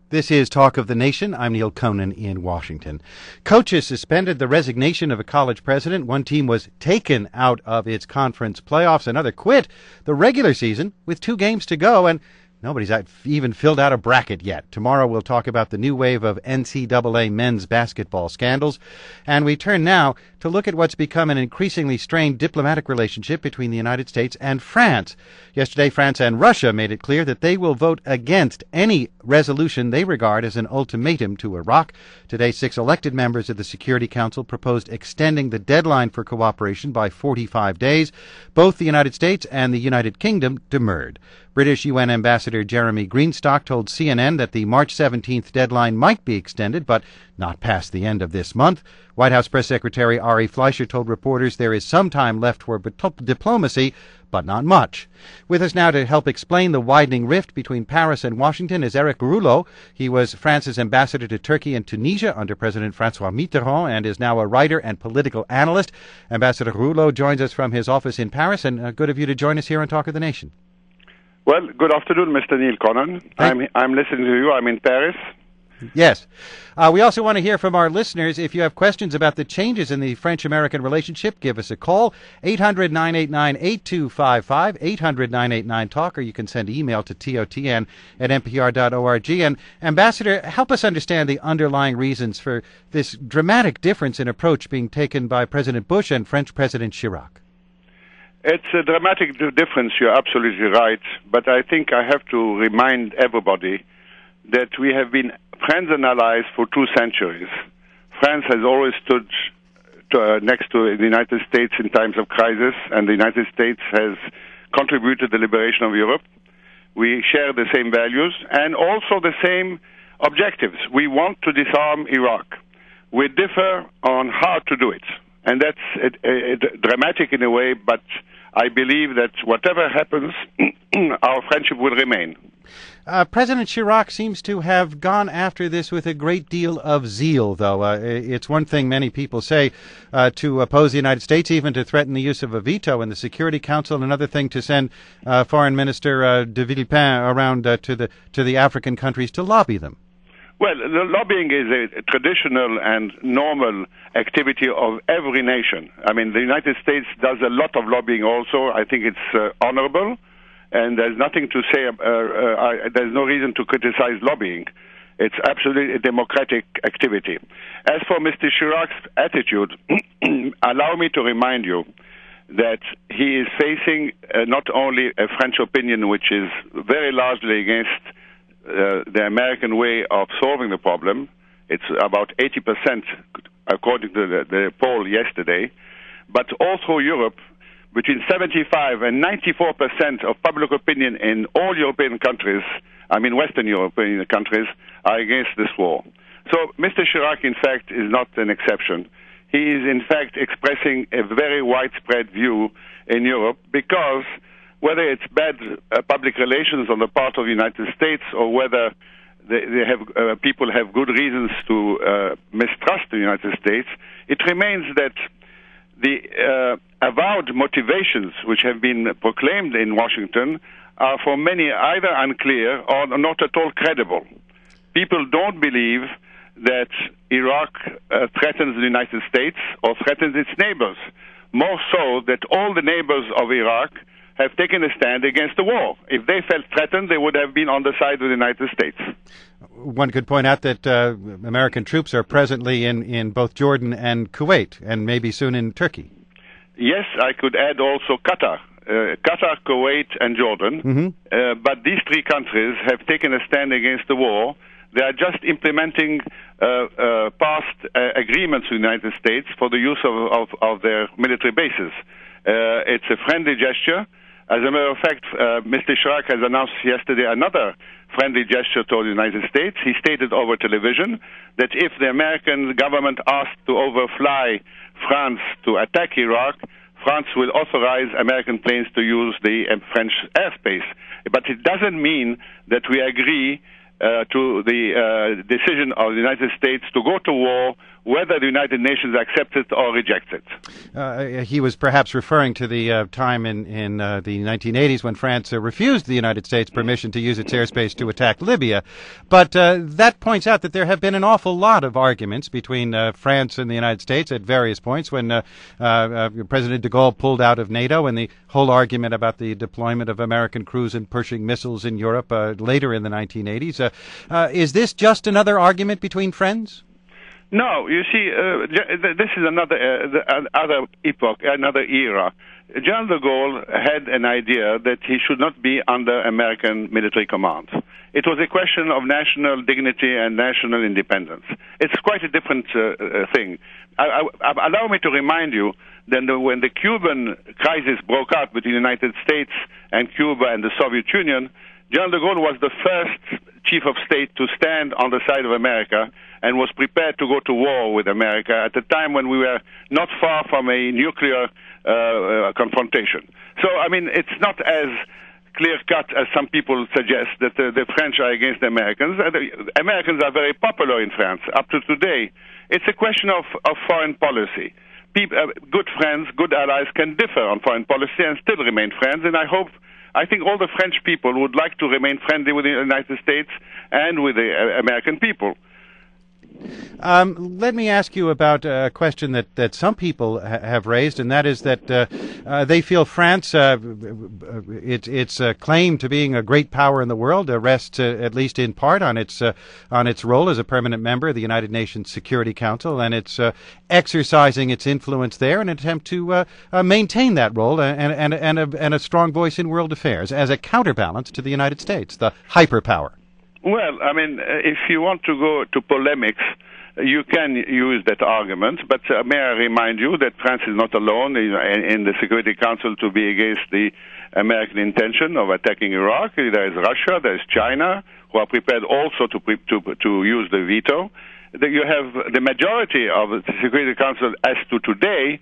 This is Talk of the Nation. I'm Neil Conan in Washington. Coaches suspended the resignation of a college president. One team was taken out of its conference playoffs. Another quit the regular season with 2 games to go, and nobody's even filled out a bracket yet. Tomorrow we'll talk about the new wave of NCAA men's basketball scandals. And we turn now to look at what's become an increasingly strained diplomatic relationship between the United States and France. Yesterday, France and Russia made it clear that they will vote against any resolution they regard as an ultimatum to Iraq. Today, 6 elected members of the Security Council proposed extending the deadline for cooperation by 45 days. Both the United States and the United Kingdom demurred. British UN Ambassador Jeremy Greenstock told CNN that the March 17th deadline might be extended, but not past the end of this month. White House Press Secretary Ari Fleischer told reporters there is some time left for diplomacy, but not much. With us now to help explain the widening rift between Paris and Washington is Eric Rouleau. He was France's ambassador to Turkey and Tunisia under President François Mitterrand and is now a writer and political analyst. Ambassador Rouleau joins us from his office in Paris, and good of you to join us here on Talk of the Nation. Well, good afternoon, Mr. Neil Conan. I'm listening to you. I'm in Paris. Yes. We also want to hear from our listeners. If you have questions about the changes in the French-American relationship, give us a call, 800-989-8255, 800-989-TALK, or you can send email to totn@npr.org. And, Ambassador, help us understand the underlying reasons for this dramatic difference in approach being taken by President Bush and French President Chirac. It's a dramatic difference, you're absolutely right, but I think I have to remind everybody that we have been friends and allies for 2 centuries. France has always stood next to the United States in times of crisis, and the United States has contributed to the liberation of Europe. We share the same values and also the same objectives. We want to disarm Iraq. We differ on how to do it. And that's dramatic in a way, but I believe that whatever happens, our friendship will remain. President Chirac seems to have gone after this with a great deal of zeal, though. It's one thing many people say to oppose the United States, even to threaten the use of a veto in the Security Council. Another thing to send Foreign Minister de Villepin around to the African countries to lobby them. Well, the lobbying is a traditional and normal activity of every nation. I mean, the United States does a lot of lobbying also. I think it's honorable, and there's nothing to say, there's no reason to criticize lobbying. It's absolutely a democratic activity. As for Mr. Chirac's attitude, allow me to remind you that he is facing not only a French opinion, which is very largely against the American way of solving the problem. It's about 80%, according to the poll yesterday. But also Europe, between 75 and 94% of public opinion in all European countries, I mean Western European countries, are against this war. So Mr. Chirac, in fact, is not an exception. He is, in fact, expressing a very widespread view in Europe because whether it's bad public relations on the part of the United States or whether people have good reasons to mistrust the United States, it remains that the avowed motivations which have been proclaimed in Washington are for many either unclear or not at all credible. People don't believe that Iraq threatens the United States or threatens its neighbors. More so that all the neighbors of Iraq have taken a stand against the war. If they felt threatened, they would have been on the side of the United States. One could point out that American troops are presently in both Jordan and Kuwait, and maybe soon in Turkey. Yes, I could add also Qatar. Qatar, Kuwait, and Jordan. Mm-hmm. But these 3 countries have taken a stand against the war. They are just implementing past agreements with the United States for the use of their military bases. It's a friendly gesture. As a matter of fact, Mr. Chirac has announced yesterday another friendly gesture toward the United States. He stated over television that if the American government asked to overfly France to attack Iraq, France will authorize American planes to use the French airspace. But it doesn't mean that we agree to the decision of the United States to go to war whether the United Nations accepts it or rejects it. He was perhaps referring to the time in the 1980s when France refused the United States permission to use its airspace to attack Libya. But that points out that there have been an awful lot of arguments between France and the United States at various points when President de Gaulle pulled out of NATO, and the whole argument about the deployment of American cruise and Pershing missiles in Europe later in the 1980s. Is this just another argument between friends? No, you see, this is another epoch, another era. General de Gaulle had an idea that he should not be under American military command. It was a question of national dignity and national independence. It's quite a different thing. Allow me to remind you that when the Cuban crisis broke out between the United States and Cuba and the Soviet Union, General de Gaulle was the first chief of state to stand on the side of America and was prepared to go to war with America at a time when we were not far from a nuclear confrontation. So, I mean, it's not as clear-cut as some people suggest that the French are against the Americans. The Americans are very popular in France up to today. It's a question of foreign policy. Good friends, good allies can differ on foreign policy and still remain friends, and I think all the French people would like to remain friendly with the United States and with the American people. Let me ask you about a question that some people have raised, and that is that they feel France, its claim to being a great power in the world, rests at least in part on its role as a permanent member of the United Nations Security Council, and it's exercising its influence there in an attempt to maintain that role and a strong voice in world affairs as a counterbalance to the United States, the hyperpower. Well, I mean, if you want to go to polemics, you can use that argument, but may I remind you that France is not alone in the Security Council to be against the American intention of attacking Iraq. There is Russia, there is China, who are prepared also to use the veto. You have the majority of the Security Council as to today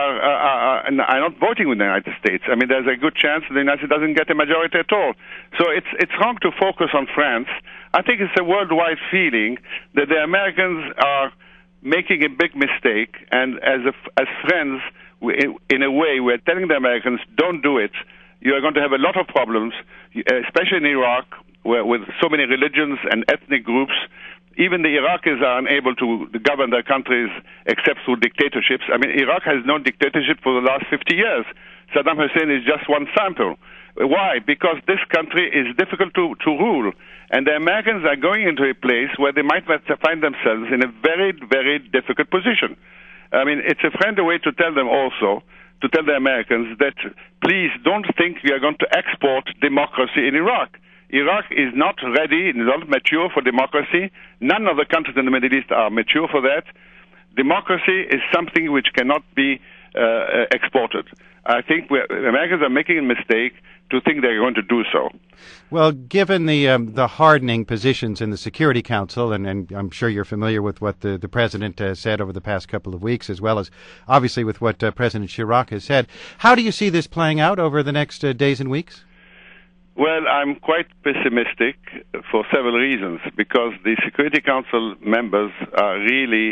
are not voting with the United States. I mean, there's a good chance the United States doesn't get a majority at all. So it's wrong to focus on France. I think it's a worldwide feeling that the Americans are making a big mistake, and as friends, in a way, we're telling the Americans, don't do it. You are going to have a lot of problems, especially in Iraq, where with so many religions and ethnic groups. Even the Iraqis are unable to govern their countries except through dictatorships. I mean, Iraq has known dictatorship for the last 50 years. Saddam Hussein is just one sample. Why? Because this country is difficult to rule. And the Americans are going into a place where they might find themselves in a very, very difficult position. I mean, it's a friendly way to tell them also, to tell the Americans that please don't think we are going to export democracy in Iraq. Iraq is not ready, not mature for democracy. None of the countries in the Middle East are mature for that. Democracy is something which cannot be exported. I think Americans are making a mistake to think they're going to do so. Well, given the hardening positions in the Security Council, and I'm sure you're familiar with what the President said over the past couple of weeks, as well as obviously with what President Chirac has said, how do you see this playing out over the next days and weeks? Well, I'm quite pessimistic for several reasons, because the Security Council members are really,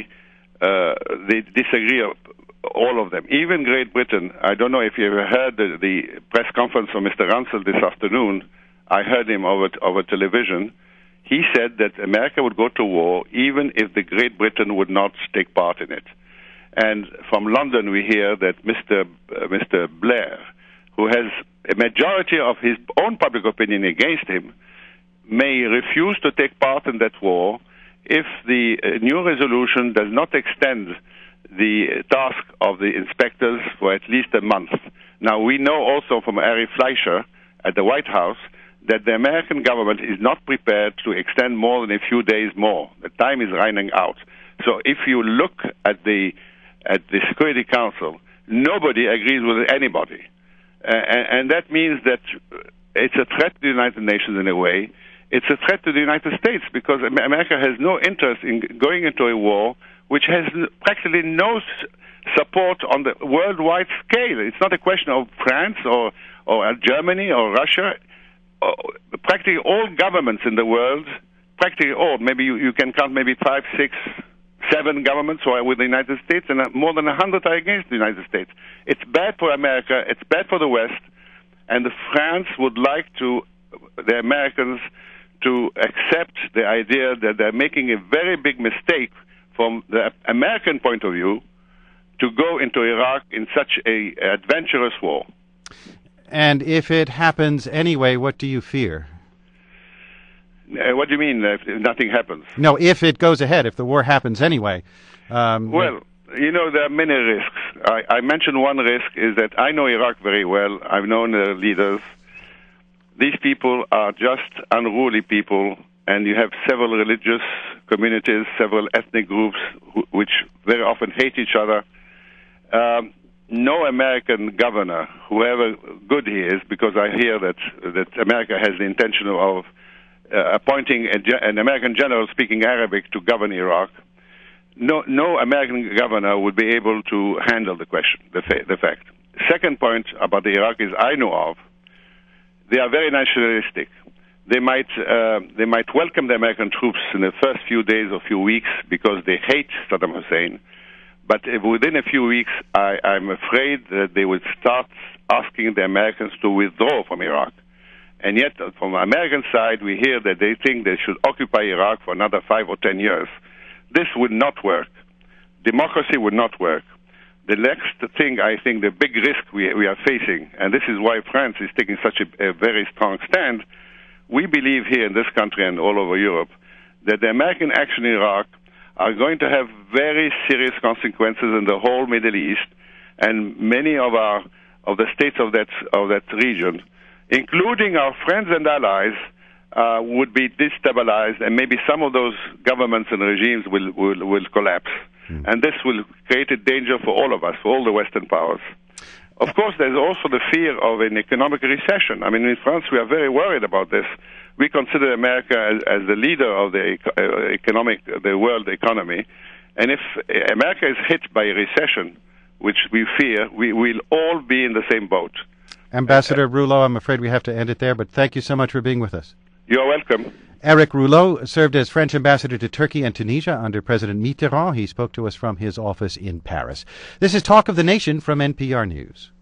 they disagree, all of them. Even Great Britain, I don't know if you ever heard the press conference from Mr. Rumsfeld this afternoon. I heard him over television. He said that America would go to war even if the Great Britain would not take part in it. And from London we hear that Mr. Blair, who has a majority of his own public opinion against him, may refuse to take part in that war if the new resolution does not extend the task of the inspectors for at least a month. Now, we know also from Ari Fleischer at the White House that the American government is not prepared to extend more than a few days more. The time is running out. So if you look at the Security Council, nobody agrees with anybody. And that means that it's a threat to the United Nations in a way. It's a threat to the United States because America has no interest in going into a war which has practically no support on the worldwide scale. It's not a question of France or Germany or Russia. Practically all governments in the world, practically all, maybe you can count maybe 5, 6 7 governments who are with the United States, and more than 100 are against the United States. It's bad for America. It's bad for the West. And France would like the Americans to accept the idea that they're making a very big mistake from the American point of view to go into Iraq in such a adventurous war. And if it happens anyway, what do you fear? What do you mean if nothing happens? No, if it goes ahead, if the war happens anyway. Well, there are many risks. I mentioned one risk is that I know Iraq very well. I've known the leaders. These people are just unruly people, and you have several religious communities, several ethnic groups which very often hate each other. No American governor, whoever good he is, because I hear that America has the intention of appointing an American general speaking Arabic to govern Iraq. No American governor would be able to handle the question, the fact. Second point about the Iraqis I know of, they are very nationalistic. They might welcome the American troops in the first few days or few weeks because they hate Saddam Hussein. But within a few weeks, I'm afraid that they would start asking the Americans to withdraw from Iraq. And yet, from the American side, we hear that they think they should occupy Iraq for another 5 or 10 years. This would not work. Democracy would not work. The next thing, I think, the big risk we are facing, and this is why France is taking such a very strong stand, we believe here in this country and all over Europe that the American action in Iraq are going to have very serious consequences in the whole Middle East, and many of the states of that region, including our friends and allies, would be destabilized, and maybe some of those governments and regimes will collapse. And this will create a danger for all of us, for all the Western powers. Of course, there's also the fear of an economic recession. I mean, in France, we are very worried about this. We consider America as the leader of the world economy. And if America is hit by a recession, which we fear, we will all be in the same boat. Ambassador Rouleau, I'm afraid we have to end it there, but thank you so much for being with us. You're welcome. Eric Rouleau served as French ambassador to Turkey and Tunisia under President Mitterrand. He spoke to us from his office in Paris. This is Talk of the Nation from NPR News.